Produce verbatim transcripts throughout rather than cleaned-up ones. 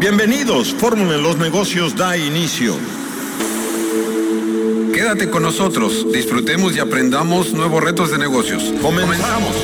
Bienvenidos, Fórmula en los Negocios da inicio. Quédate con nosotros, disfrutemos y aprendamos nuevos retos de negocios. Comenzamos.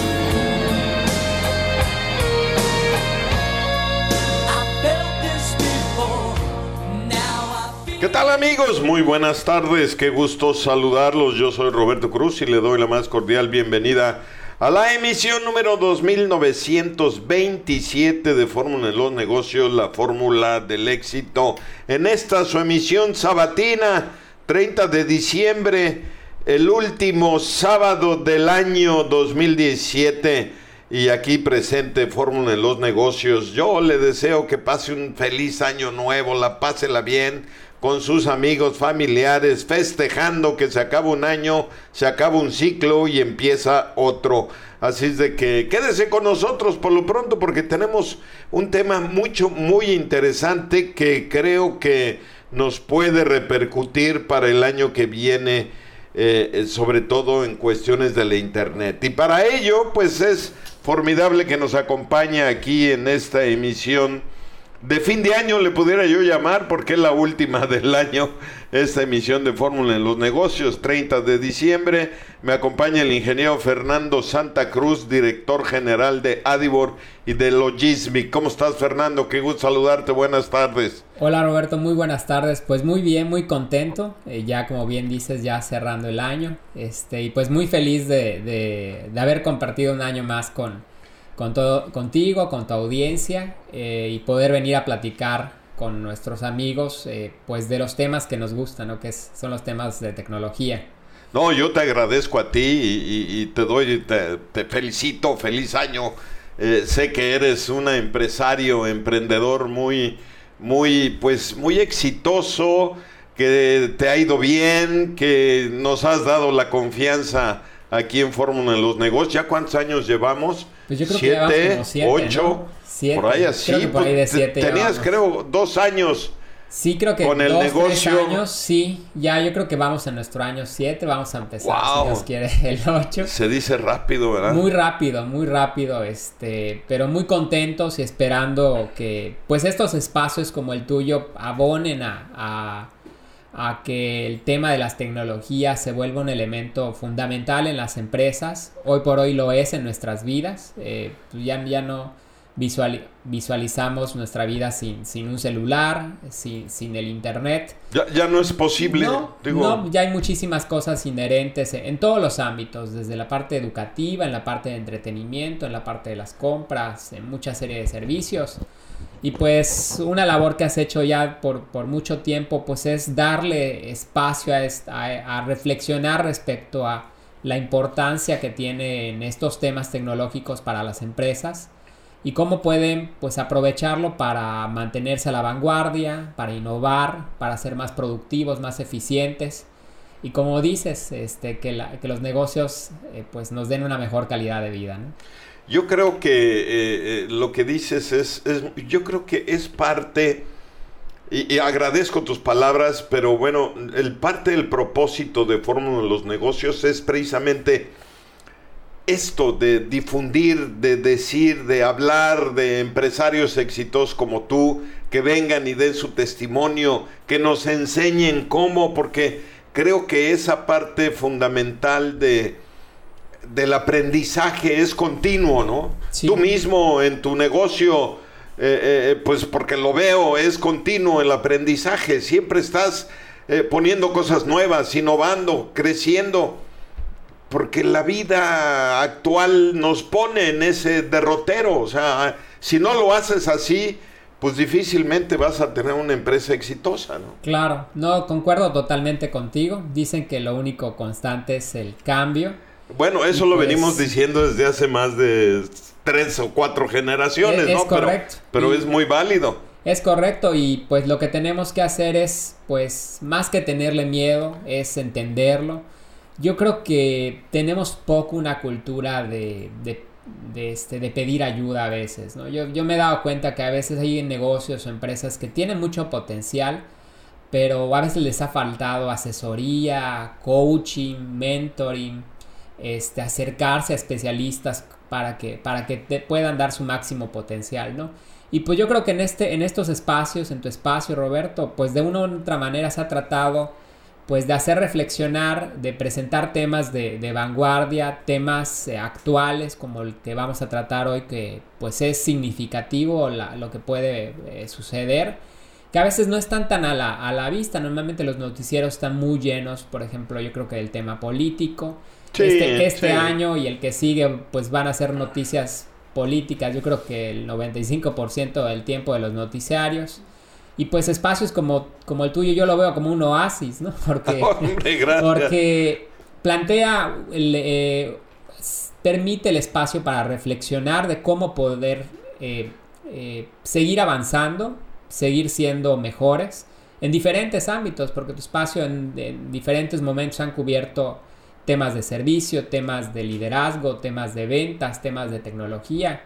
¿Qué tal, amigos? Muy buenas tardes, qué gusto saludarlos. Yo soy Roberto Cruz y le doy la más cordial bienvenida a la emisión número dos mil novecientos veintisiete de Fórmula en los Negocios, la fórmula del éxito. En esta su emisión sabatina, treinta de diciembre, el último sábado del año dos mil diecisiete. Y aquí presente Fórmula en los Negocios. Yo le deseo que pase un feliz año nuevo, la pásela bien con sus amigos, familiares, festejando que se acaba un año, se acaba un ciclo y empieza otro. Así es de que quédese con nosotros por lo pronto, porque tenemos un tema mucho, muy interesante que creo que nos puede repercutir para el año que viene, eh, sobre todo en cuestiones de la internet. Y para ello, pues es formidable que nos acompañe aquí en esta emisión de fin de año, le pudiera yo llamar, porque es la última del año, esta emisión de Fórmula en los Negocios, treinta de diciembre. Me acompaña el ingeniero Fernando Santa Cruz, director general de Adibor y de Logismic. ¿Cómo estás, Fernando? Qué gusto saludarte, buenas tardes. Hola, Roberto, muy buenas tardes. Pues muy bien, muy contento, eh, ya como bien dices, ya cerrando el año, este y pues muy feliz de, de, de haber compartido un año más con Con todo, contigo, con tu audiencia, eh, y poder venir a platicar con nuestros amigos, eh, pues de los temas que nos gustan, ¿no? Que es, son los temas de tecnología. No, yo te agradezco a ti y, y, y te doy, te, te felicito, feliz año. Eh, sé que eres un empresario, emprendedor muy, muy, pues, muy exitoso, que te ha ido bien, que nos has dado la confianza aquí en Fórmula en los Negocios. ¿Ya cuántos años llevamos? Pues yo creo siete, que llevamos como siete, ocho, ¿no? Siete. Por ahí así. Creo que por ahí de siete Tenías, llevamos. creo, dos años. Sí, creo que con el dos, negocio. tres años, sí. Ya yo creo que vamos en nuestro año siete, vamos a empezar, wow. si Dios quiere, el ocho. Se dice rápido, ¿verdad? Muy rápido, muy rápido, este, pero muy contentos y esperando que, pues, estos espacios como el tuyo abonen a, a, a que el tema de las tecnologías se vuelva un elemento fundamental en las empresas. Hoy por hoy lo es en nuestras vidas. Eh, ya, ya no visual, visualizamos nuestra vida sin, sin un celular, sin, sin el internet. Ya, ya no es posible. No, digo... no, ya hay muchísimas cosas inherentes en, en todos los ámbitos, desde la parte educativa, en la parte de entretenimiento, en la parte de las compras, en mucha serie de servicios. Y pues una labor que has hecho ya por, por mucho tiempo, pues es darle espacio a, esta, a, a reflexionar respecto a la importancia que tienen estos temas tecnológicos para las empresas y cómo pueden, pues, aprovecharlo para mantenerse a la vanguardia, para innovar, para ser más productivos, más eficientes. Y como dices, este, que, la, que los negocios, eh, pues, nos den una mejor calidad de vida, ¿no? Yo creo que eh, eh, lo que dices es, es, yo creo que es parte, y, y agradezco tus palabras, pero bueno, el parte del propósito de Fórmula de los Negocios es precisamente esto de difundir, de decir, de hablar de empresarios exitosos como tú, que vengan y den su testimonio, que nos enseñen cómo, porque creo que esa parte fundamental de del aprendizaje es continuo, ¿no? Sí. Tú mismo en tu negocio, eh, eh, pues porque lo veo, es continuo el aprendizaje. Siempre estás eh, poniendo cosas nuevas, innovando, creciendo, porque la vida actual nos pone en ese derrotero. O sea, si no lo haces así, pues difícilmente vas a tener una empresa exitosa, ¿no? Claro, no, concuerdo totalmente contigo. Dicen que lo único constante es el cambio. Bueno, eso y lo pues, venimos diciendo desde hace más de tres o cuatro generaciones, es, ¿no? Es correcto. Pero, pero y, es muy válido. Es correcto, y pues lo que tenemos que hacer es, pues, más que tenerle miedo, es entenderlo. Yo creo que tenemos poco una cultura de, de, de, este, de pedir ayuda a veces, ¿no? Yo, yo me he dado cuenta que a veces hay negocios o empresas que tienen mucho potencial, pero a veces les ha faltado asesoría, coaching, mentoring, este, acercarse a especialistas para que, para que te puedan dar su máximo potencial, ¿no? Y pues yo creo que en, este, en estos espacios, en tu espacio, Roberto, pues de una u otra manera se ha tratado pues de hacer reflexionar, de presentar temas de, de vanguardia, temas eh, actuales como el que vamos a tratar hoy, que pues es significativo la, lo que puede eh, suceder, que a veces no están tan a la, a la vista. Normalmente los noticieros están muy llenos, por ejemplo, yo creo que del tema político. Sí, este este sí. año y el que sigue pues van a ser noticias políticas, yo creo que el noventa y cinco por ciento del tiempo de los noticiarios. Y pues espacios como, como el tuyo yo lo veo como un oasis, ¿no? Porque, Hombre, gracias. porque plantea, el, eh, permite el espacio para reflexionar de cómo poder eh, eh, seguir avanzando, seguir siendo mejores en diferentes ámbitos, porque tu espacio en, en diferentes momentos han cubierto temas de servicio, temas de liderazgo, temas de ventas, temas de tecnología.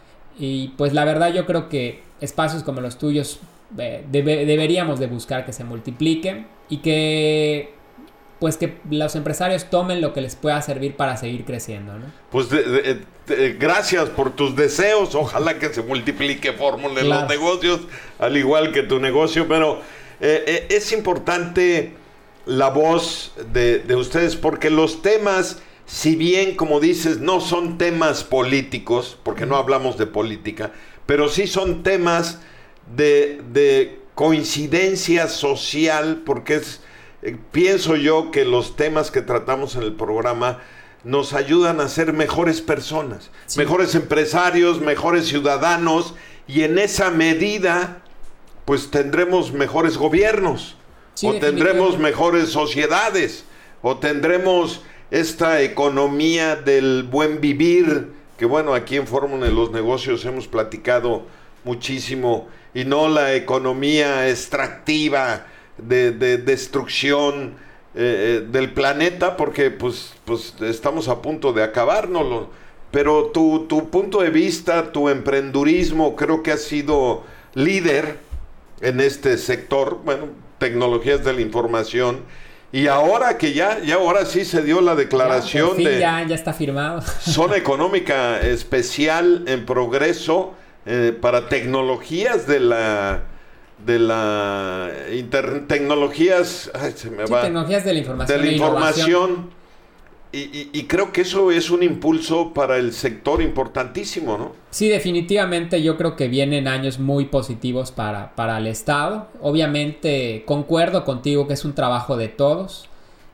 Y pues la verdad yo creo que espacios como los tuyos eh, debe, deberíamos de buscar que se multipliquen y que pues que los empresarios tomen lo que les pueda servir para seguir creciendo, ¿no? Pues de, de, de, gracias por tus deseos. Ojalá que se multiplique Fórmula en Claro. los negocios, al igual que tu negocio. Pero eh, eh, es importante la voz de, de ustedes, porque los temas, si bien, como dices, no son temas políticos, porque no hablamos de política, pero sí son temas de, de coincidencia social, porque es, eh, pienso yo que los temas que tratamos en el programa nos ayudan a ser mejores personas, Sí. mejores empresarios, mejores ciudadanos, y en esa medida, pues tendremos mejores gobiernos. Sí, o tendremos definitivamente. mejores sociedades, o tendremos esta economía del buen vivir, que bueno, aquí en Fórmula de los Negocios hemos platicado muchísimo, y no la economía extractiva de, de destrucción eh, del planeta, porque pues, pues estamos a punto de acabárnoslo. Pero tu, tu punto de vista, tu emprendurismo, creo que has sido líder en este sector, bueno, tecnologías de la información, y ahora que ya, ya ahora sí se dio la declaración Ya, por fin, de ya, ya está firmado. zona económica especial en progreso eh, para tecnologías de la de la inter, tecnologías ay, se me Sí, va tecnologías de la información. de la e innovación. información. Y, y, y creo que eso es un impulso para el sector importantísimo, ¿no? Sí, definitivamente yo creo que vienen años muy positivos para, para el Estado. Obviamente concuerdo contigo que es un trabajo de todos,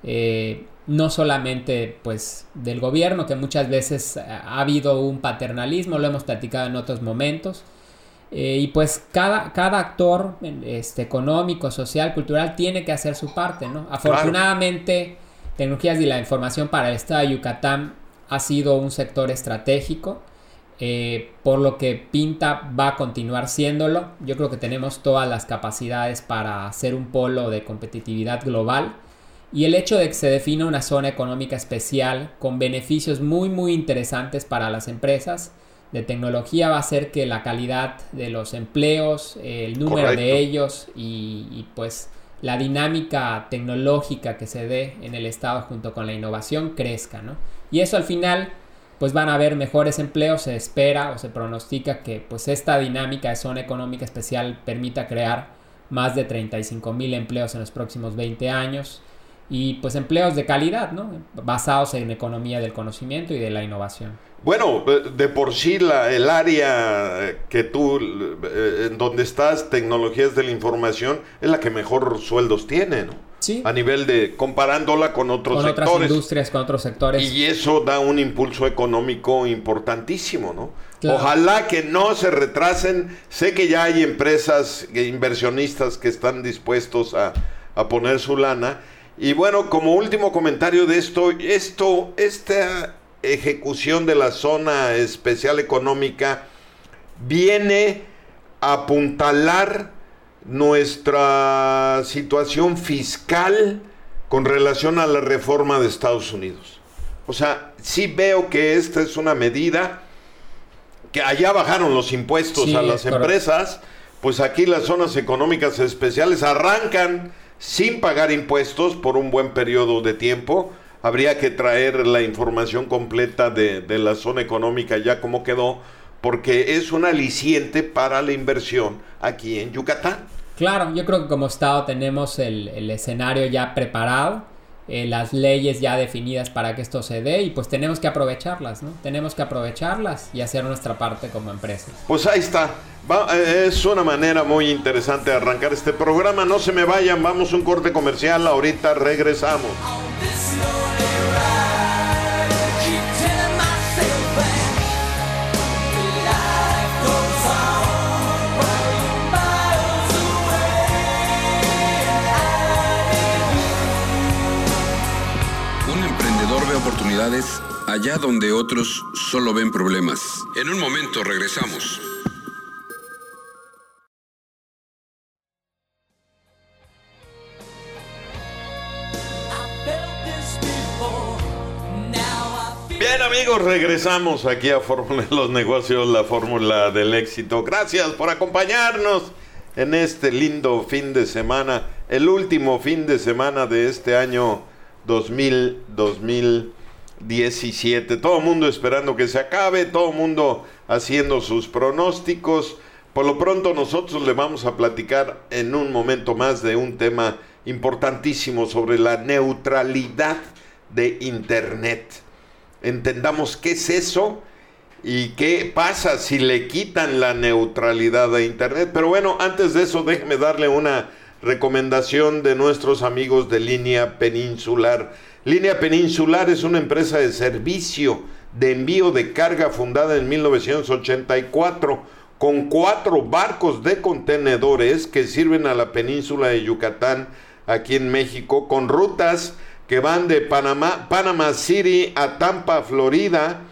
eh, no solamente pues del gobierno, que muchas veces ha habido un paternalismo, lo hemos platicado en otros momentos. Eh, y pues cada, cada actor este, económico, social, cultural tiene que hacer su parte, ¿no? Afortunadamente, tecnologías de la información para el estado de Yucatán ha sido un sector estratégico, eh, por lo que pinta va a continuar siéndolo. Yo creo que tenemos todas las capacidades para ser un polo de competitividad global, y el hecho de que se defina una zona económica especial con beneficios muy muy interesantes para las empresas de tecnología va a hacer que la calidad de los empleos, el número Correcto. de ellos y, y pues la dinámica tecnológica que se dé en el estado junto con la innovación crezca, ¿no? Y eso al final pues van a haber mejores empleos, se espera o se pronostica que pues esta dinámica de zona económica especial permita crear más de treinta y cinco mil empleos en los próximos veinte años, y pues empleos de calidad, ¿no? Basados en economía del conocimiento y de la innovación. Bueno, de por sí la, el área que tú, eh, en donde estás, tecnologías de la información, es la que mejor sueldos tiene, ¿no? Sí. A nivel de, comparándola con otros Con otras sectores. industrias, con otros sectores. Y eso da un impulso económico importantísimo, ¿no? Claro. Ojalá que no se retrasen. Sé que ya hay empresas, eh, inversionistas que están dispuestos a, a poner su lana. Y bueno, como último comentario de esto, esto, esta ejecución de la zona especial económica viene a apuntalar nuestra situación fiscal con relación a la reforma de Estados Unidos. O sea, sí veo que esta es una medida que allá bajaron los impuestos Sí, a las correcto. empresas, pues aquí las zonas económicas especiales arrancan sin pagar impuestos por un buen periodo de tiempo, habría que traer la información completa de, de la zona económica ya como quedó, porque es un aliciente para la inversión aquí en Yucatán. Claro, yo creo que como Estado tenemos el, el escenario ya preparado, eh, las leyes ya definidas para que esto se dé, y pues tenemos que aprovecharlas, ¿no? Tenemos que aprovecharlas y hacer nuestra parte como empresas. Pues ahí está. Va, eh, es una manera muy interesante de arrancar este programa. No se me vayan, vamos a un corte comercial, ahorita regresamos. Oportunidades allá donde otros solo ven problemas. En un momento regresamos. Bien, amigos, regresamos aquí a Fórmula de los Negocios, la fórmula del éxito. Gracias por acompañarnos en este lindo fin de semana, el último fin de semana de este año dos mil diecisiete. Todo el mundo esperando que se acabe, todo el mundo haciendo sus pronósticos. Por lo pronto nosotros le vamos a platicar en un momento más de un tema importantísimo sobre la neutralidad de Internet. Entendamos qué es eso y qué pasa si le quitan la neutralidad a Internet. Pero bueno, antes de eso déjeme darle una recomendación de nuestros amigos de Línea Peninsular. Línea Peninsular es una empresa de servicio de envío de carga fundada en mil novecientos ochenta y cuatro con cuatro barcos de contenedores que sirven a la península de Yucatán aquí en México, con rutas que van de Panamá, Panama City a Tampa, Florida,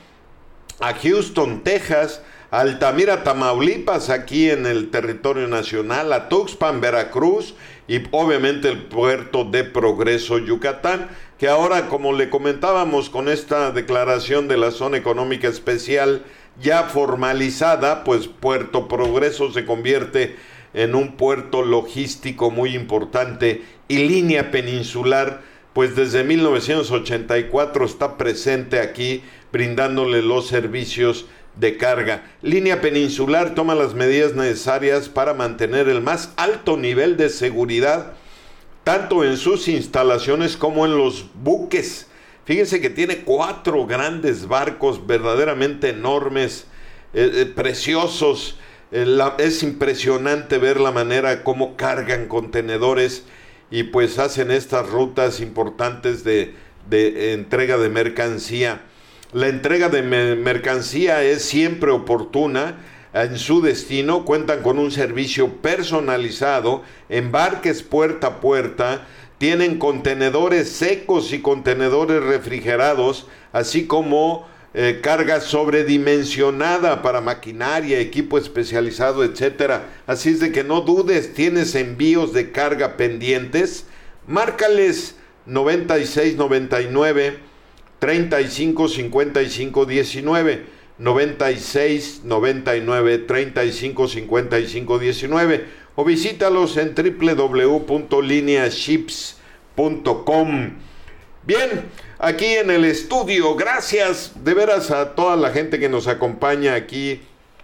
a Houston, Texas, a Altamira, Tamaulipas, aquí en el territorio nacional, a Tuxpan, Veracruz, y obviamente el puerto de Progreso, Yucatán, que ahora, como le comentábamos, con esta declaración de la zona económica especial ya formalizada, pues Puerto Progreso se convierte en un puerto logístico muy importante, y Línea Peninsular, pues desde mil novecientos ochenta y cuatro está presente aquí, brindándole los servicios de carga. Línea Peninsular toma las medidas necesarias para mantener el más alto nivel de seguridad, tanto en sus instalaciones como en los buques. Fíjense que tiene cuatro grandes barcos verdaderamente enormes, eh, eh, preciosos. Eh, la, es impresionante ver la manera como cargan contenedores y pues hacen estas rutas importantes de, de entrega de mercancía. La entrega de mercancía es siempre oportuna en su destino. Cuentan con un servicio personalizado, embarques puerta a puerta, tienen contenedores secos y contenedores refrigerados, así como eh, carga sobredimensionada para maquinaria, equipo especializado, etcétera. Así es de que no dudes, tienes envíos de carga pendientes, márcales noventa y seis noventa y nueve treinta y cinco cincuenta y cinco diecinueve, noventa y seis noventa y nueve treinta y cinco cincuenta y cinco diecinueve, o visítalos en w w w punto linea ships punto com. Bien, aquí en el estudio, gracias de veras a toda la gente que nos acompaña aquí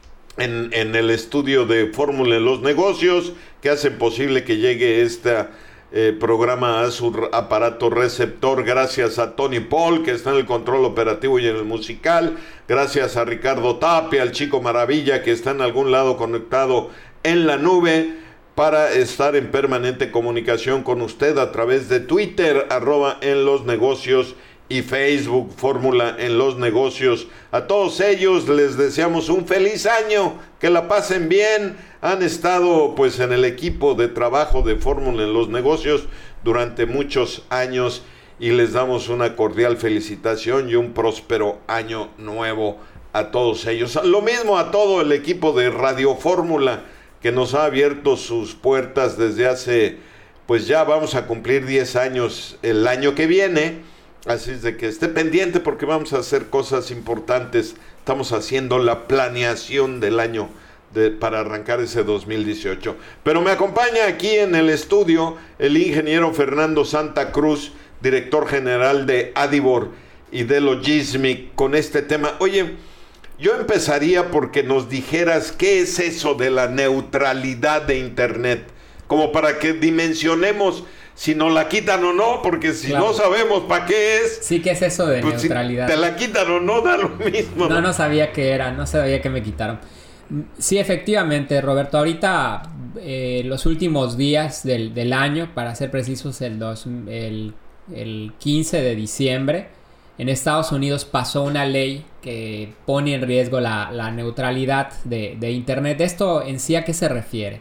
en, en el estudio de Fórmula de los Negocios, que hacen posible que llegue esta Eh, programa a su aparato receptor. Gracias a Tony Paul, que está en el control operativo y en el musical. Gracias a Ricardo Tapia, al Chico Maravilla, que está en algún lado conectado en la nube para estar en permanente comunicación con usted a través de Twitter, arroba en los negocios, y Facebook, Fórmula en los Negocios. A todos ellos les deseamos un feliz año, que la pasen bien. Han estado pues en el equipo de trabajo de Fórmula en los Negocios durante muchos años y les damos una cordial felicitación y un próspero año nuevo a todos ellos. Lo mismo a todo el equipo de Radio Fórmula, que nos ha abierto sus puertas desde hace, pues ya vamos a cumplir diez años el año que viene. Así es de que esté pendiente porque vamos a hacer cosas importantes. Estamos haciendo la planeación del año de, para arrancar ese dos mil dieciocho. Pero me acompaña aquí en el estudio el ingeniero Fernando Santa Cruz director general de Adibor y de Logismic, con este tema. Oye, yo empezaría porque nos dijeras qué es eso de la neutralidad de Internet, como para que dimensionemos si nos la quitan o no, porque si claro. no sabemos para qué es. Sí, ¿qué es eso de pues neutralidad? Si te la quitan o no, da lo mismo. No, no, no sabía qué era, no sabía que me quitaron. Sí, efectivamente, Roberto, ahorita eh, los últimos días del, del año, para ser precisos, el, dos, el, el quince de diciembre, en Estados Unidos pasó una ley que pone en riesgo la, la neutralidad de, de Internet. ¿Esto en sí a qué se refiere?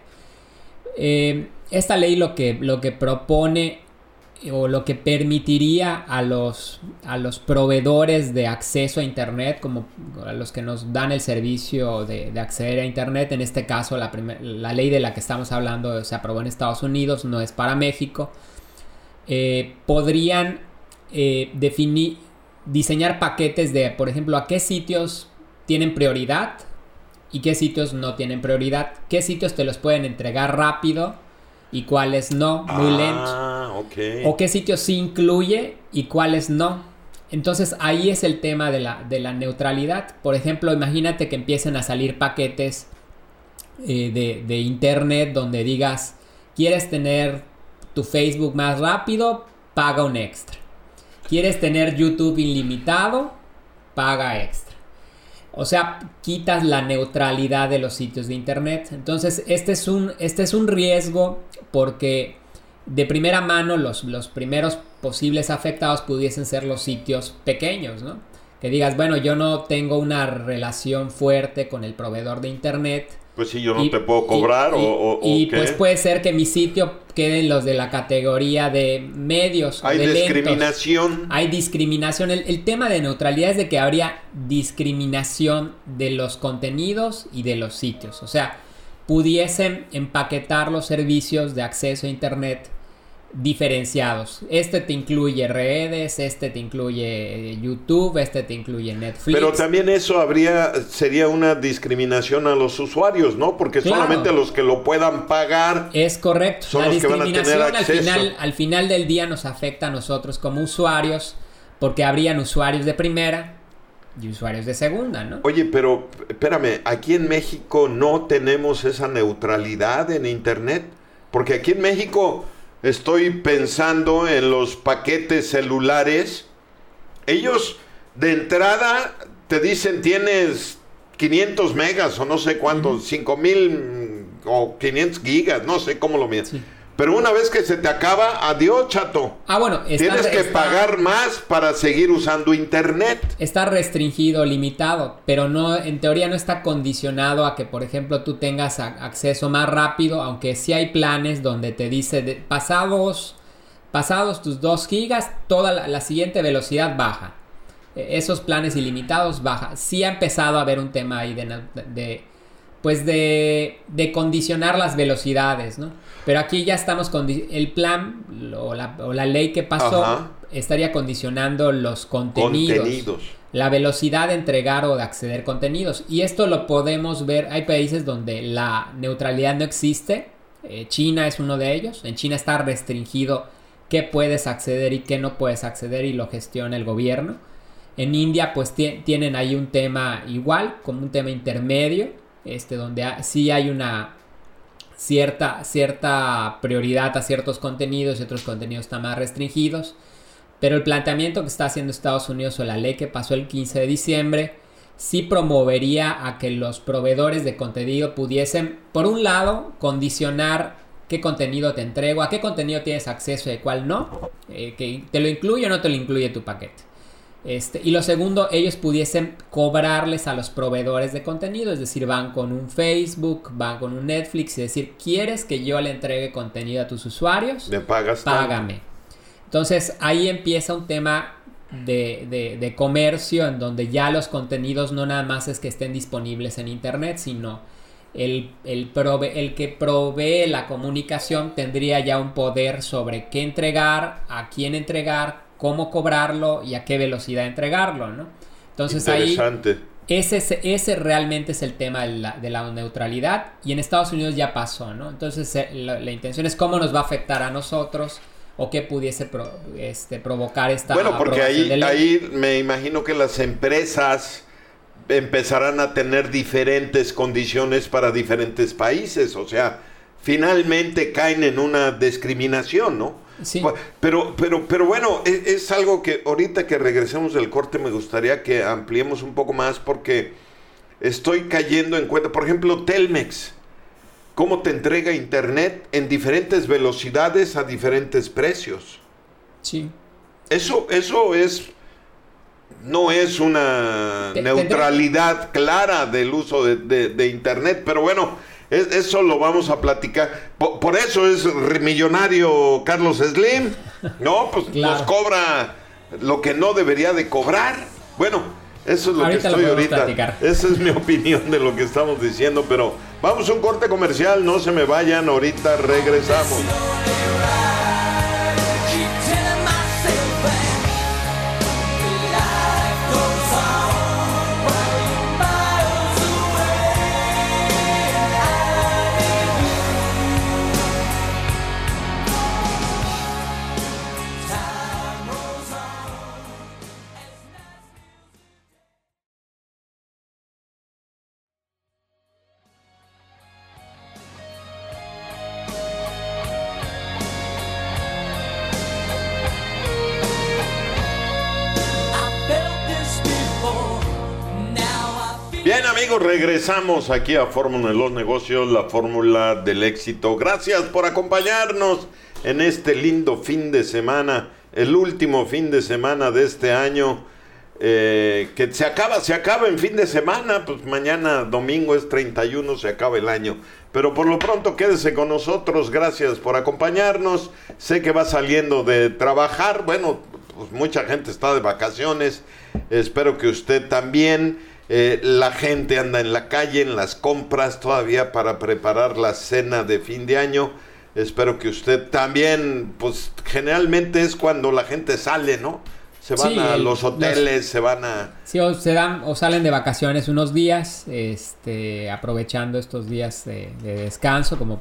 Eh, esta ley lo que, lo que propone o lo que permitiría a los, a los proveedores de acceso a Internet, como a los que nos dan el servicio de, de acceder a Internet, en este caso la, primer, la ley de la que estamos hablando se aprobó en Estados Unidos, no es para México, eh, podrían eh, definir, diseñar paquetes de, por ejemplo, a qué sitios tienen prioridad y qué sitios no tienen prioridad, qué sitios te los pueden entregar rápido y cuáles no, muy ah, lento. Okay. O qué sitios sí incluye y cuáles no. Entonces ahí es el tema de la, de la neutralidad. Por ejemplo, imagínate que empiecen a salir paquetes eh, de, de Internet donde digas, ¿quieres tener tu Facebook más rápido? Paga un extra. ¿Quieres tener YouTube ilimitado? Paga extra. O sea, quitas la neutralidad de los sitios de Internet. Entonces, este es un, este es un riesgo porque de primera mano los, los primeros posibles afectados pudiesen ser los sitios pequeños, ¿no? Que digas, bueno, yo no tengo una relación fuerte con el proveedor de Internet. Pues sí, yo no y, te puedo cobrar y, o, o, y, o pues ¿qué? Puede ser que mi sitio queden los de la categoría de medios. Hay de discriminación. Lentos. Hay discriminación. El, el tema de neutralidad es de que habría discriminación de los contenidos y de los sitios. O sea, pudiesen empaquetar los servicios de acceso a Internet diferenciados. Este te incluye redes, este te incluye YouTube, este te incluye Netflix. Pero también eso habría sería una discriminación a los usuarios, ¿no? Porque claro, solamente los que lo puedan pagar. Es correcto. Son la los que van a tener acceso. Al final, al final del día nos afecta a nosotros como usuarios, porque habrían usuarios de primera y usuarios de segunda, ¿no? Oye, pero espérame, aquí en México no tenemos esa neutralidad en Internet, porque aquí en México estoy pensando en los paquetes celulares. Ellos de entrada te dicen tienes quinientos megas o no sé cuántos, uh-huh. cinco mil o quinientos gigas, no sé cómo lo mides. Sí. Pero una vez que se te acaba, adiós, chato. Ah, bueno, está, tienes que está, pagar más para seguir usando Internet. Está restringido, limitado, pero no, en teoría no está condicionado a que, por ejemplo, tú tengas a, acceso más rápido, aunque sí hay planes donde te dice de, pasados, pasados tus dos gigas, toda la, la siguiente velocidad baja. Esos planes ilimitados baja. Sí ha empezado a haber un tema ahí de, de pues de, de condicionar las velocidades, ¿no? Pero aquí ya estamos con el plan o la, o la ley que pasó. Ajá. Estaría condicionando los contenidos, contenidos, la velocidad de entregar o de acceder contenidos. Y esto lo podemos ver, hay países donde la neutralidad no existe. eh, China es uno de ellos. En China está restringido qué puedes acceder y qué no puedes acceder y lo gestiona el gobierno. En India pues t- tienen ahí un tema igual, como un tema intermedio, este donde ha, sí hay una cierta, cierta prioridad a ciertos contenidos y otros contenidos están más restringidos. Pero el planteamiento que está haciendo Estados Unidos o la ley que pasó el quince de diciembre sí promovería a que los proveedores de contenido pudiesen, por un lado, condicionar qué contenido te entrego, a qué contenido tienes acceso y cuál no, eh, que te lo incluye o no te lo incluye tu paquete. Este, y lo segundo, ellos pudiesen cobrarles a los proveedores de contenido, es decir, van con un Facebook, van con un Netflix y decir, ¿quieres que yo le entregue contenido a tus usuarios? ¿Me pagas? Págame. Entonces ahí empieza un tema de, de, de comercio en donde ya los contenidos no nada más es que estén disponibles en Internet, sino el, el, prove, el que provee la comunicación tendría ya un poder sobre qué entregar, a quién entregar, cómo cobrarlo y a qué velocidad entregarlo, ¿no? Entonces ahí ese, ese realmente es el tema de la, de la neutralidad y en Estados Unidos ya pasó, ¿no? Entonces la, la intención es cómo nos va a afectar a nosotros o qué pudiese pro, este, provocar esta Bueno, porque ahí, de ley. ahí me imagino que las empresas empezarán a tener diferentes condiciones para diferentes países, o sea, finalmente caen en una discriminación, ¿no? Sí. Pero, pero, pero bueno, es, es algo que ahorita que regresemos del corte me gustaría que ampliemos un poco más, porque estoy cayendo en cuenta, por ejemplo, Telmex, cómo te entrega internet en diferentes velocidades a diferentes precios. Sí. Eso, eso es, no es una Te- neutralidad clara del uso de, de, de internet, pero bueno, es, eso lo vamos a platicar. Por, por eso es millonario Carlos Slim, ¿no? Pues Claro. nos cobra lo que no debería de cobrar. Bueno, eso es lo Ahorita que lo estoy podemos ahorita. platicar. Esa es mi opinión de lo que estamos diciendo, pero vamos a un corte comercial, no se me vayan, ahorita regresamos. Bien, amigos, regresamos aquí a Fórmula de los Negocios, la fórmula del éxito. Gracias por acompañarnos en este lindo fin de semana, el último fin de semana de este año, eh, que se acaba, se acaba en fin de semana, pues mañana domingo es treinta y uno, se acaba el año. Pero por lo pronto quédese con nosotros, gracias por acompañarnos. Sé que va saliendo de trabajar, bueno, pues mucha gente está de vacaciones, espero que usted también. Eh, la gente anda en la calle, en las compras todavía para preparar la cena de fin de año. Espero que usted también, pues generalmente es cuando la gente sale, ¿no? Se van Sí, a el- los hoteles, los- se van a... Sí, o se dan o salen de vacaciones unos días, este, aprovechando estos días de, de descanso, como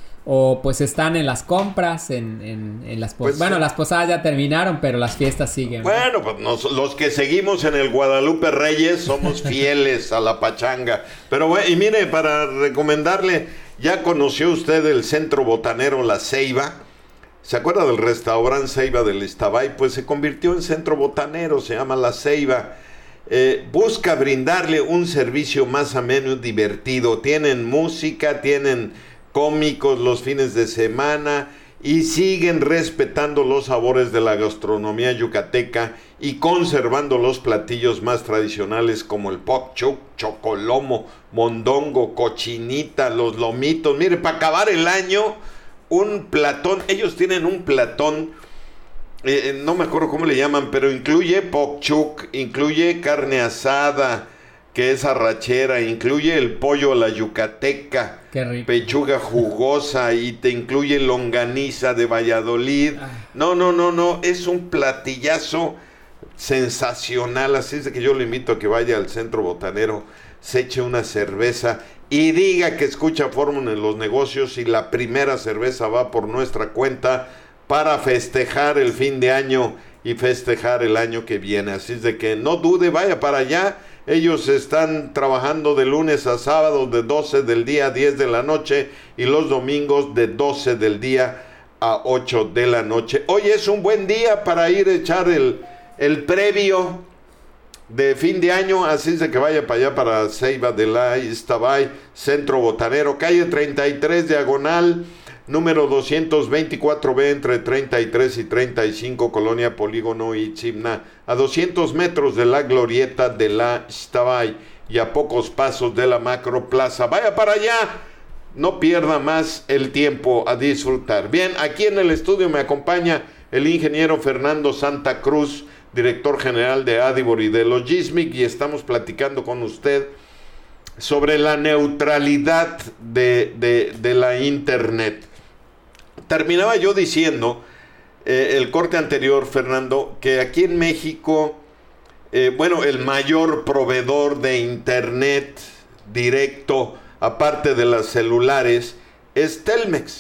o pues están en las compras, en, en, en las pos- Pues, bueno, eh, las posadas ya terminaron, pero las fiestas siguen. ¿no? Bueno, pues nos- los que seguimos en el Guadalupe Reyes somos fieles a la pachanga. Pero bueno, y mire, para recomendarle, ya conoció usted el Centro Botanero La Ceiba. ¿Se acuerda del restaurante Ceiba del Iztabay? Pues se convirtió en Centro Botanero, se llama La Ceiba. Eh, busca brindarle un servicio más ameno y divertido. Tienen música, tienen cómicos los fines de semana y siguen respetando los sabores de la gastronomía yucateca y conservando los platillos más tradicionales como el pok chuk, chocolomo, mondongo, cochinita, los lomitos. Mire, para acabar el año, un platón, ellos tienen un platón, eh, no me acuerdo cómo le llaman, pero incluye pok chuk, incluye carne asada, que es arrachera, incluye el pollo a la yucateca, Qué rico. pechuga jugosa y te incluye longaniza de Valladolid. Ah. No, no, no, no, es un platillazo sensacional, así es de que yo le invito a que vaya al Centro Botanero, se eche una cerveza y diga que escucha Fórmula en los Negocios y la primera cerveza va por nuestra cuenta para festejar el fin de año y festejar el año que viene. Así es de que no dude, vaya para allá. Ellos están trabajando de lunes a sábado de doce del día a diez de la noche y los domingos de doce del día a ocho de la noche. Hoy es un buen día para ir a echar el, el previo de fin de año, así es de que vaya para allá, para Ceiba de la Iztabay, Centro Botanero, calle treinta y tres, diagonal, número doscientos veinticuatro B, entre treinta y tres y treinta y cinco, Colonia Polígono Itzimna, a doscientos metros de la glorieta de la Iztabay y a pocos pasos de la Macro Plaza. Vaya para allá, no pierda más el tiempo a disfrutar. Bien, aquí en el estudio me acompaña el ingeniero Fernando Santa Cruz, director general de Adibor y de Logismic, y estamos platicando con usted sobre la neutralidad de, de, de la Internet. Terminaba yo diciendo, eh, el corte anterior, Fernando, que aquí en México, eh, bueno, el mayor proveedor de Internet directo, aparte de las celulares, es Telmex.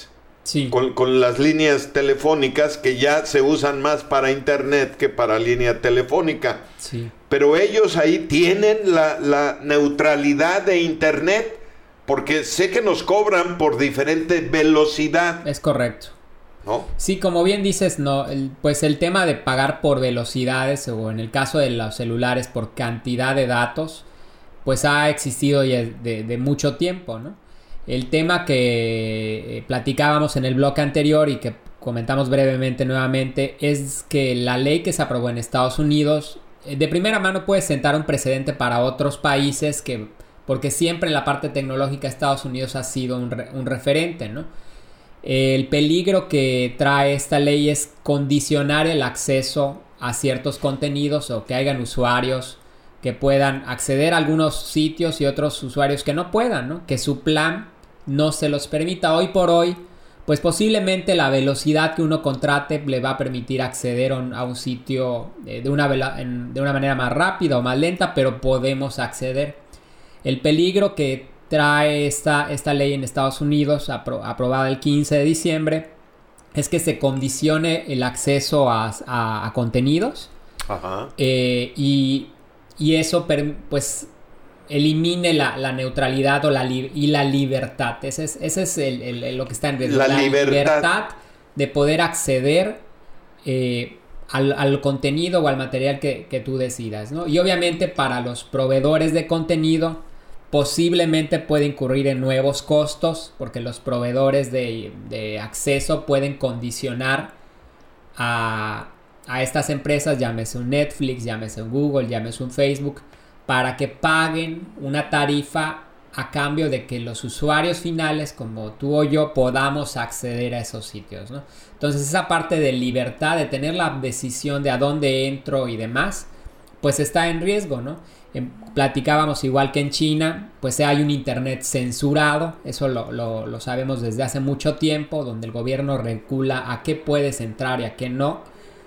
Sí. Con, con las líneas telefónicas que ya se usan más para internet que para línea telefónica. Sí. Pero ellos ahí tienen la, la neutralidad de internet, porque sé que nos cobran por diferente velocidad. Es correcto. ¿No? Sí, como bien dices, no, el, pues el tema de pagar por velocidades, o en el caso de los celulares por cantidad de datos, pues ha existido ya de, de mucho tiempo, ¿no? El tema que eh, platicábamos en el bloque anterior y que comentamos brevemente nuevamente es que la ley que se aprobó en Estados Unidos eh, de primera mano puede sentar un precedente para otros países, que porque siempre en la parte tecnológica Estados Unidos ha sido un, re, un referente, ¿no? El peligro que trae esta ley es condicionar el acceso a ciertos contenidos, o que hayan usuarios que puedan acceder a algunos sitios y otros usuarios que no puedan, ¿no? Que su plan no se los permita. Hoy por hoy, pues posiblemente la velocidad que uno contrate le va a permitir acceder a un, a un sitio de, de, una vela, en, de una manera más rápida o más lenta, pero podemos acceder. El peligro que trae esta, esta ley en Estados Unidos, apro, aprobada el quince de diciembre, es que se condicione el acceso a, a, a contenidos. Ajá. Eh, y, y eso pues elimine la, la neutralidad o la li, y la libertad. Ese es, ese es el, el, el, lo que está en riesgo. La, la libertad. libertad de poder acceder eh, al, al contenido o al material que, que tú decidas, ¿no? Y obviamente para los proveedores de contenido posiblemente puede incurrir en nuevos costos, porque los proveedores de, de acceso pueden condicionar a, a estas empresas, llámese un Netflix, llámese un Google, llámese un Facebook, para que paguen una tarifa a cambio de que los usuarios finales, como tú o yo, podamos acceder a esos sitios, ¿no? Entonces esa parte de libertad, de tener la decisión de a dónde entro y demás, pues está en riesgo, ¿no? En, platicábamos igual que en China, pues hay un internet censurado, eso lo, lo, lo sabemos desde hace mucho tiempo, donde el gobierno regula a qué puedes entrar y a qué no.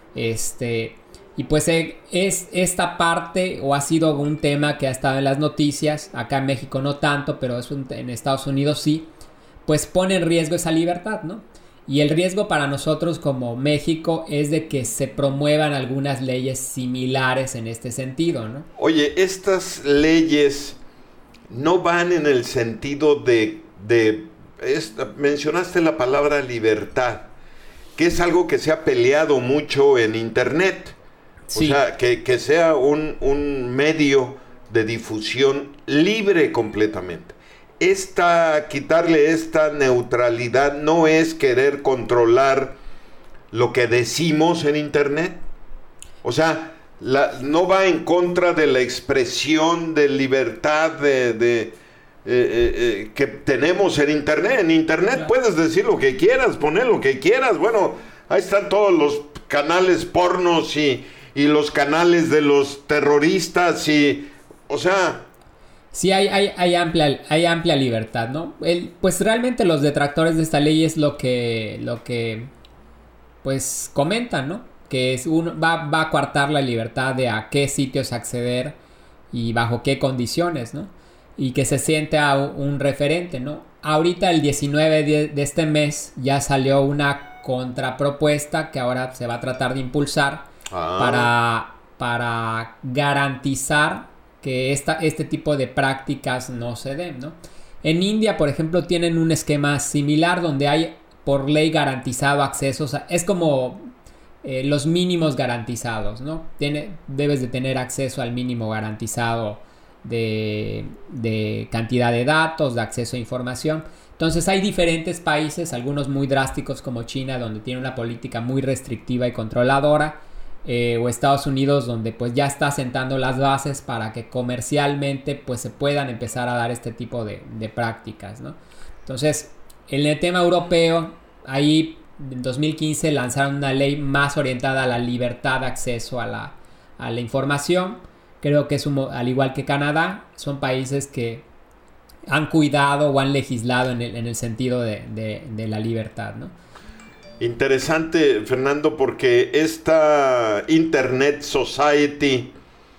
Este, y pues eh, es esta parte, o ha sido un tema que ha estado en las noticias, acá en México no tanto, pero es un, en Estados Unidos sí, pues pone en riesgo esa libertad, ¿no? Y el riesgo para nosotros como México es de que se promuevan algunas leyes similares en este sentido, ¿no? Oye, estas leyes no van en el sentido de... de esta, mencionaste la palabra libertad, que es algo que se ha peleado mucho en Internet. Sí. O sea, que, que sea un, un medio de difusión libre completamente. Esta, quitarle esta neutralidad no es querer controlar lo que decimos en Internet. O sea, la, no va en contra de la expresión de libertad de, de, eh, eh, que tenemos en Internet. En Internet claro. Puedes decir lo que quieras, poner lo que quieras. Bueno, ahí están todos los canales pornos y, y los canales de los terroristas y, o sea... Sí, hay, hay, hay, amplia, hay amplia libertad, ¿no? El, pues realmente los detractores de esta ley es lo que, lo que pues comentan, ¿no? Que es un, va, va a coartar la libertad de a qué sitios acceder y bajo qué condiciones, ¿no? Y que se siente a un referente, ¿no? Ahorita el diecinueve de, de este mes ya salió una contrapropuesta que ahora se va a tratar de impulsar ah. para, para garantizar que esta, este tipo de prácticas no se den, ¿no? En India, por ejemplo, tienen un esquema similar donde hay por ley garantizado accesos a, es como eh, los mínimos garantizados, ¿no? Tiene, debes de tener acceso al mínimo garantizado de, de cantidad de datos, de acceso a información. Entonces hay diferentes países, algunos muy drásticos como China, donde tiene una política muy restrictiva y controladora, Eh, o Estados Unidos, donde pues ya está sentando las bases para que comercialmente pues se puedan empezar a dar este tipo de, de prácticas, ¿no? Entonces, en el tema europeo, ahí en dos mil quince lanzaron una ley más orientada a la libertad de acceso a la, a la información. Creo que es un, al igual que Canadá, son países que han cuidado o han legislado en el, en el sentido de, de, de la libertad, ¿no? Interesante, Fernando, porque esta Internet Society,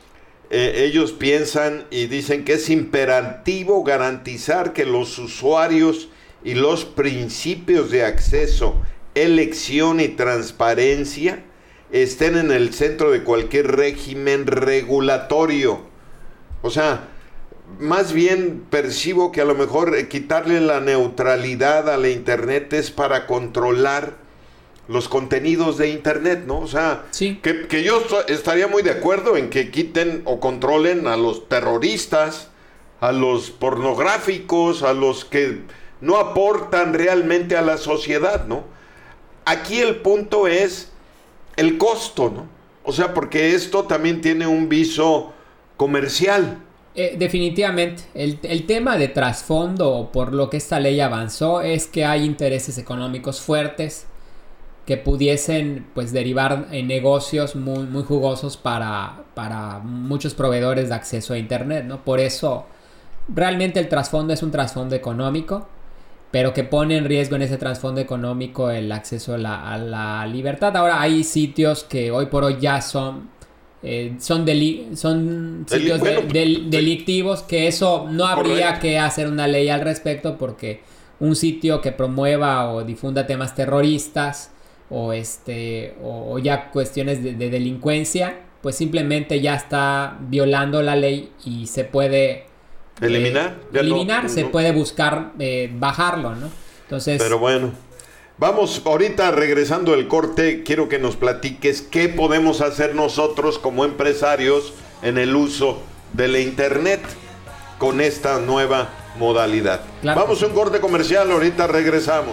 eh, ellos piensan y dicen que es imperativo garantizar que los usuarios y los principios de acceso, elección y transparencia estén en el centro de cualquier régimen regulatorio. O sea, más bien percibo que a lo mejor quitarle la neutralidad a la Internet es para controlar los contenidos de Internet, ¿no? O sea, sí. que, que yo estaría muy de acuerdo en que quiten o controlen a los terroristas, a los pornográficos, a los que no aportan realmente a la sociedad, ¿no? Aquí el punto es el costo, ¿no? O sea, porque esto también tiene un viso comercial. Eh, definitivamente, el, el tema de trasfondo por lo que esta ley avanzó es que hay intereses económicos fuertes que pudiesen pues derivar en negocios muy, muy jugosos para, para muchos proveedores de acceso a Internet, ¿no? Por eso realmente el trasfondo es un trasfondo económico, pero que pone en riesgo en ese trasfondo económico el acceso a la, a la libertad. Ahora hay sitios que hoy por hoy ya son eh, son, deli- son sitios Deli- bueno, de, del- delictivos, que eso no habría correcto. que hacer una ley al respecto, porque un sitio que promueva o difunda temas terroristas o este o, o ya cuestiones de, de delincuencia, pues simplemente ya está violando la ley y se puede eliminar, eh, eliminar, no, se no. puede buscar eh, bajarlo, ¿no? Entonces, pero bueno, vamos ahorita regresando del corte, quiero que nos platiques qué podemos hacer nosotros como empresarios en el uso de la Internet con esta nueva modalidad. Claro. Vamos a un corte comercial, ahorita regresamos.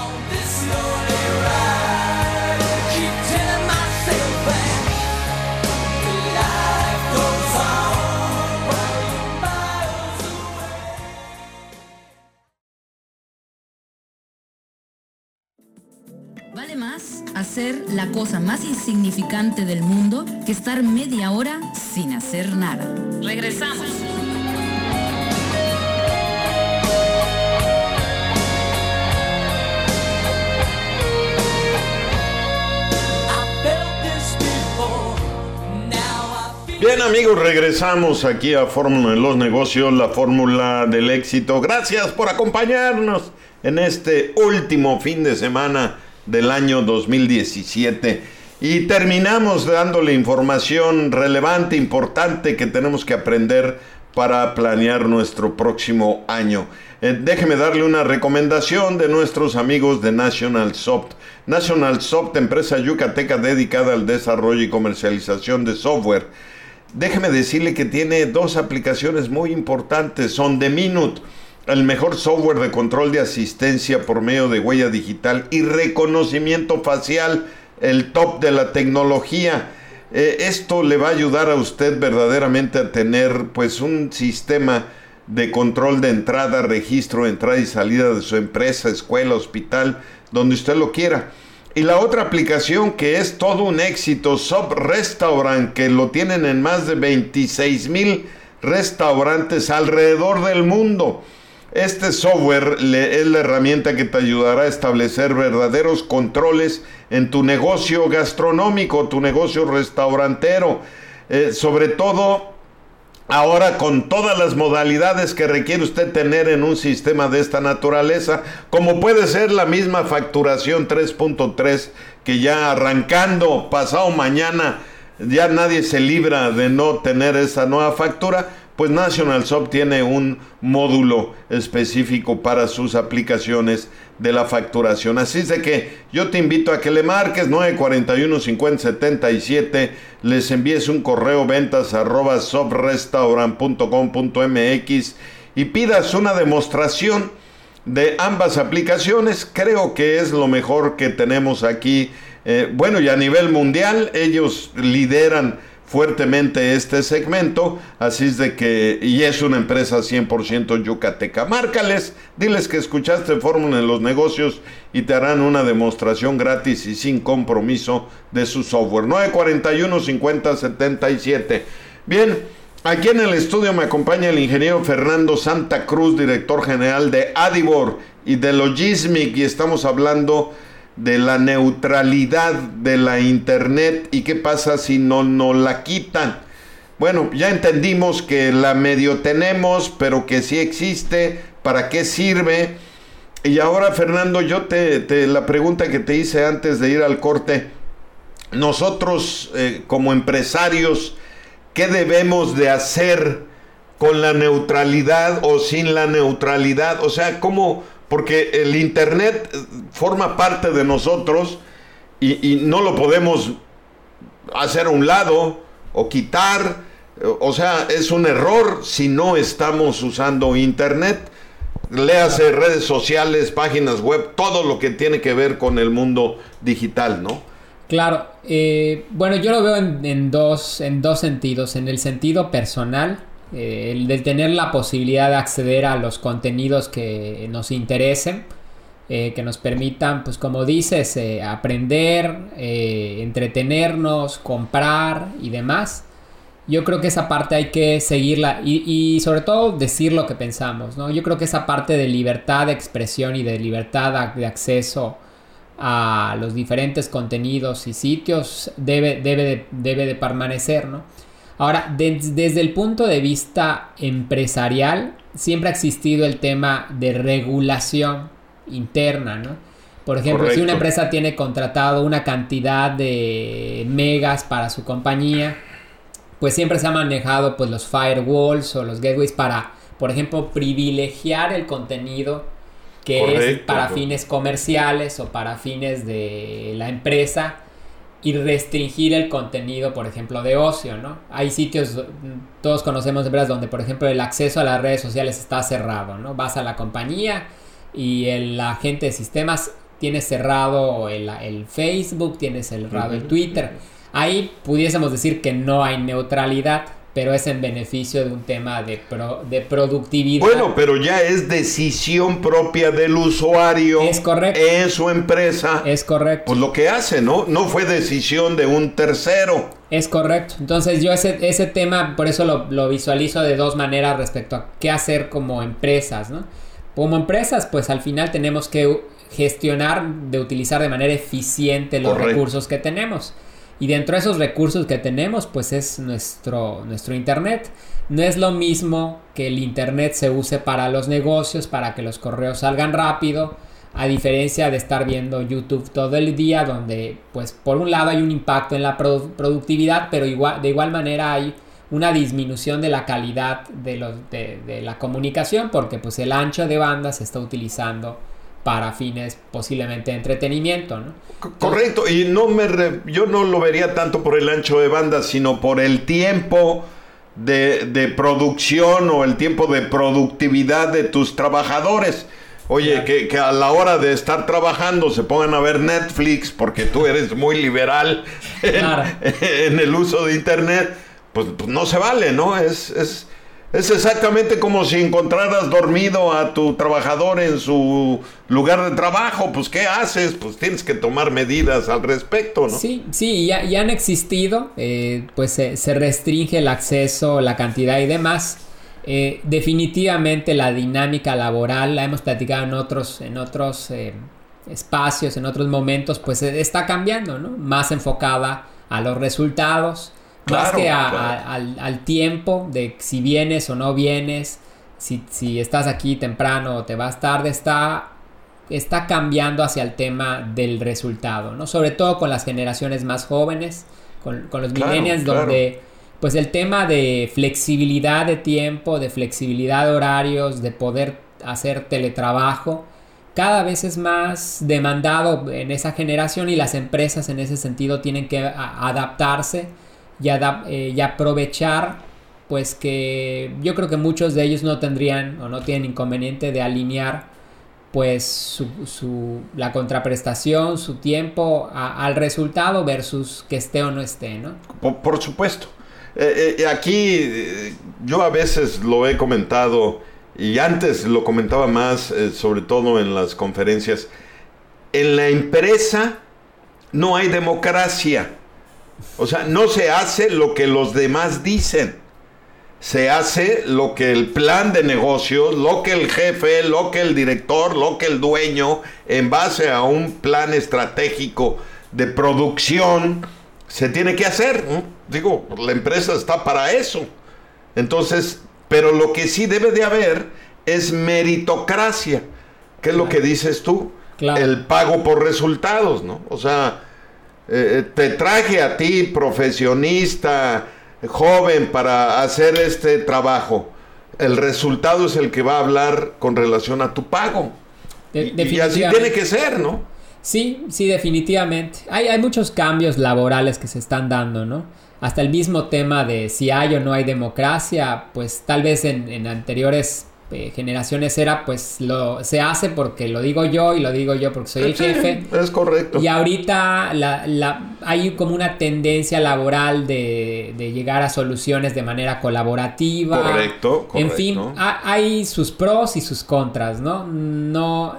Vale más hacer la cosa más insignificante del mundo que estar media hora sin hacer nada. Regresamos. Bien amigos, regresamos aquí a Fórmula de los Negocios, la fórmula del éxito. Gracias por acompañarnos en este último fin de semana del año dos mil diecisiete. Y terminamos dándole información relevante, importante que tenemos que aprender para planear nuestro próximo año. Eh, déjeme darle una recomendación de nuestros amigos de National Soft. National Soft, empresa yucateca dedicada al desarrollo y comercialización de software. Déjeme decirle que tiene dos aplicaciones muy importantes. On the Minute, el mejor software de control de asistencia por medio de huella digital y reconocimiento facial, el top de la tecnología. Eh, esto le va a ayudar a usted verdaderamente a tener pues un sistema de control de entrada, registro, entrada y salida de su empresa, escuela, hospital, donde usted lo quiera. Y la otra aplicación que es todo un éxito, Soft Restaurant, que lo tienen en más de veintiséis mil restaurantes alrededor del mundo. Este software le, es la herramienta que te ayudará a establecer verdaderos controles en tu negocio gastronómico, tu negocio restaurantero. Eh, sobre todo ahora con todas las modalidades que requiere usted tener en un sistema de esta naturaleza, como puede ser la misma facturación tres punto tres, que ya arrancando pasado mañana ya nadie se libra de no tener esa nueva factura. Pues National Soft tiene un módulo específico para sus aplicaciones de la facturación. Así es de que yo te invito a que le marques nueve cuatro uno, cinco cero siete siete, les envíes un correo ventas arroba softrestaurant punto com punto m x y pidas una demostración de ambas aplicaciones. Creo que es lo mejor que tenemos aquí. Eh, bueno, y a nivel mundial ellos lideran fuertemente este segmento, así es de que, y es una empresa cien por ciento yucateca. Márcales, diles que escuchaste Fórmula de los Negocios y te harán una demostración gratis y sin compromiso de su software. nueve cuatro uno, cinco cero siete siete. Bien, aquí en el estudio me acompaña el ingeniero Fernando Santa Cruz, director general de Adibor y de Logismic, y estamos hablando de la neutralidad de la Internet y qué pasa si no nos la quitan. Bueno, ya entendimos que la medio tenemos, pero que sí existe, para qué sirve. Y ahora, Fernando, yo te, te la pregunta que te hice antes de ir al corte, nosotros eh, como empresarios, ¿qué debemos de hacer con la neutralidad o sin la neutralidad? O sea, ¿cómo? Porque el internet forma parte de nosotros y, y no lo podemos hacer a un lado o quitar. O sea, es un error si no estamos usando internet. Léase redes sociales, páginas web, todo lo que tiene que ver con el mundo digital, ¿no? Claro, eh, bueno, yo lo veo en, en, dos, en dos sentidos. En el sentido personal, eh, el de tener la posibilidad de acceder a los contenidos que nos interesen, eh, que nos permitan, pues como dices, eh, aprender, eh, entretenernos, comprar y demás. Yo creo que esa parte hay que seguirla y, y sobre todo decir lo que pensamos, ¿no? Yo creo que esa parte de libertad de expresión y de libertad de acceso a los diferentes contenidos y sitios debe, debe, de, debe de permanecer, ¿no? Ahora, de, desde el punto de vista empresarial, siempre ha existido el tema de regulación interna, ¿no? Por ejemplo, Correcto. Si una empresa tiene contratado una cantidad de megas para su compañía, pues siempre se ha manejado pues los firewalls o los gateways para, por ejemplo, privilegiar el contenido que Correcto. Es para fines comerciales o para fines de la empresa y restringir el contenido, por ejemplo, de ocio, ¿no? Hay sitios, todos conocemos empresas donde, por ejemplo, el acceso a las redes sociales está cerrado, ¿no? Vas a la compañía y el agente de sistemas tiene cerrado el, el Facebook, tiene cerrado uh-huh. el Twitter. Ahí pudiésemos decir que no hay neutralidad, pero es en beneficio de un tema de, pro, de productividad. Bueno, pero ya es decisión propia del usuario. Es correcto. En su empresa. Es correcto. Pues lo que hace, ¿no? No fue decisión de un tercero. Es correcto. Entonces yo ese, ese tema, por eso lo, lo visualizo de dos maneras respecto a qué hacer como empresas, ¿no? Como empresas, pues al final tenemos que gestionar, de utilizar de manera eficiente los Correcto. Recursos que tenemos. Y dentro de esos recursos que tenemos, pues es nuestro, nuestro internet. No es lo mismo que el internet se use para los negocios, para que los correos salgan rápido, a diferencia de estar viendo YouTube todo el día, donde pues por un lado hay un impacto en la produ- productividad, pero igual, de igual manera hay una disminución de la calidad de, los, de, de la comunicación, porque pues el ancho de banda se está utilizando para fines posiblemente de entretenimiento, ¿no? Correcto, y no me re, yo no lo vería tanto por el ancho de banda, sino por el tiempo de, de producción o el tiempo de productividad de tus trabajadores. Oye, claro. que, que a la hora de estar trabajando se pongan a ver Netflix porque tú eres muy liberal en, claro. en el uso de internet, pues, pues no se vale, ¿no? Es... es Es exactamente como si encontraras dormido a tu trabajador en su lugar de trabajo. Pues, ¿qué haces? Pues tienes que tomar medidas al respecto, ¿no? Sí, sí, ya, ya han existido. Eh, pues se, se restringe el acceso, la cantidad y demás. Eh, definitivamente la dinámica laboral, la hemos platicado en otros, en otros eh, espacios, en otros momentos, pues está cambiando, ¿no? Más enfocada a los resultados. Claro, más que a, claro. a, al, al tiempo de si vienes o no vienes, si, si estás aquí temprano o te vas tarde, está, está cambiando hacia el tema del resultado, ¿no? Sobre todo con las generaciones más jóvenes, con, con los claro, millennials, claro. donde pues el tema de flexibilidad de tiempo, de flexibilidad de horarios, de poder hacer teletrabajo, cada vez es más demandado en esa generación y las empresas en ese sentido tienen que a, adaptarse y, adap- eh, y aprovechar, pues que yo creo que muchos de ellos no tendrían o no tienen inconveniente de alinear pues su, su, la contraprestación, su tiempo a, al resultado versus que esté o no esté, ¿no? Por, por supuesto. Eh, eh, aquí eh, yo a veces lo he comentado y antes lo comentaba más, eh, sobre todo en las conferencias. En la empresa no hay democracia. O sea, no se hace lo que los demás dicen. Se hace lo que el plan de negocios, lo que el jefe, lo que el director, lo que el dueño, en base a un plan estratégico de producción, se tiene que hacer, ¿no? Digo, la empresa está para eso. Entonces, pero lo que sí debe de haber es meritocracia. ¿qué es lo que dices tú? Claro. El pago por resultados, ¿no? O sea, eh, te traje a ti, profesionista, joven, para hacer este trabajo. El resultado es el que va a hablar con relación a tu pago. De- y, y así tiene que ser, ¿no? Sí, sí, definitivamente. Hay, hay muchos cambios laborales que se están dando, ¿no? Hasta el mismo tema de si hay o no hay democracia, pues tal vez en, en anteriores eh, generaciones era, pues lo se hace porque lo digo yo y lo digo yo porque soy el Sí, jefe. es correcto. Y ahorita la, la, hay como una tendencia laboral de, de llegar a soluciones de manera colaborativa. Correcto, correcto. En fin, ha, hay sus pros y sus contras, ¿no? No,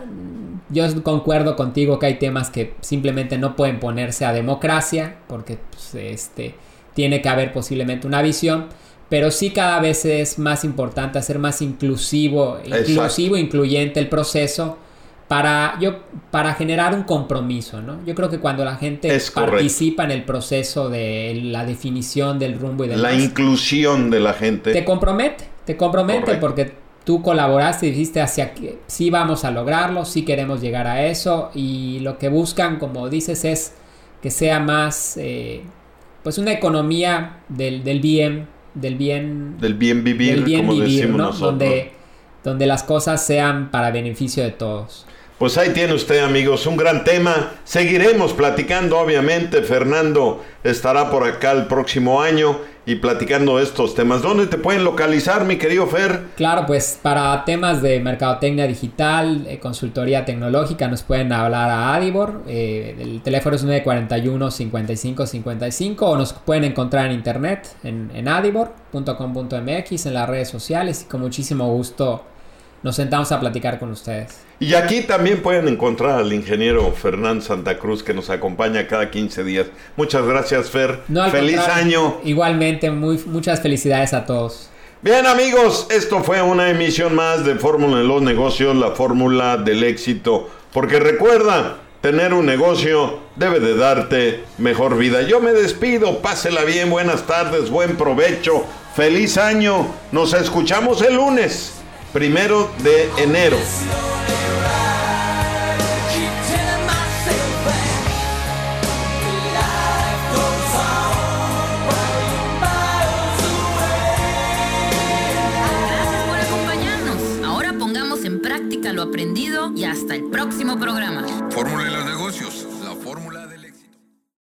yo concuerdo contigo que hay temas que simplemente no pueden ponerse a democracia porque pues, este, tiene que haber posiblemente una visión. Pero sí cada vez es más importante hacer más inclusivo, inclusivo, incluyente el proceso para, yo, para generar un compromiso, ¿no? Yo creo que cuando la gente Es participa en el proceso de la definición del rumbo y demás, La inclusión de la gente. te compromete, te compromete Correcto. porque tú colaboraste y dijiste hacia que sí vamos a lograrlo, sí queremos llegar a eso y lo que buscan, como dices, es que sea más, eh, pues una economía del, del bien, del bien, Del bien vivir, del bien como vivir, decimos ¿no? nosotros. Donde, donde las cosas sean para beneficio de todos. Pues ahí tiene usted, amigos, un gran tema. Seguiremos platicando, obviamente. Fernando estará por acá el próximo año y platicando estos temas. ¿Dónde te pueden localizar, mi querido Fer? Claro, pues para temas de mercadotecnia digital, eh, consultoría tecnológica, nos pueden hablar a Adibor. Eh, el teléfono es nueve cuatro uno, cinco cinco cinco cinco o nos pueden encontrar en internet en, en adibor punto com punto m x, en las redes sociales y con muchísimo gusto nos sentamos a platicar con ustedes. Y aquí también pueden encontrar al ingeniero Fernán Santa Cruz, que nos acompaña cada quince días. Muchas gracias, Fer. No, al Feliz contrario, año. Igualmente, muy, muchas felicidades a todos. Bien, amigos, esto fue una emisión más de Fórmula de los Negocios, la fórmula del éxito. Porque recuerda, tener un negocio debe de darte mejor vida. Yo me despido, pásela bien, buenas tardes, buen provecho, feliz año. Nos escuchamos el lunes, primero de enero. Gracias por acompañarnos. Ahora pongamos en práctica lo aprendido y hasta el próximo programa. Fórmula de los negocios.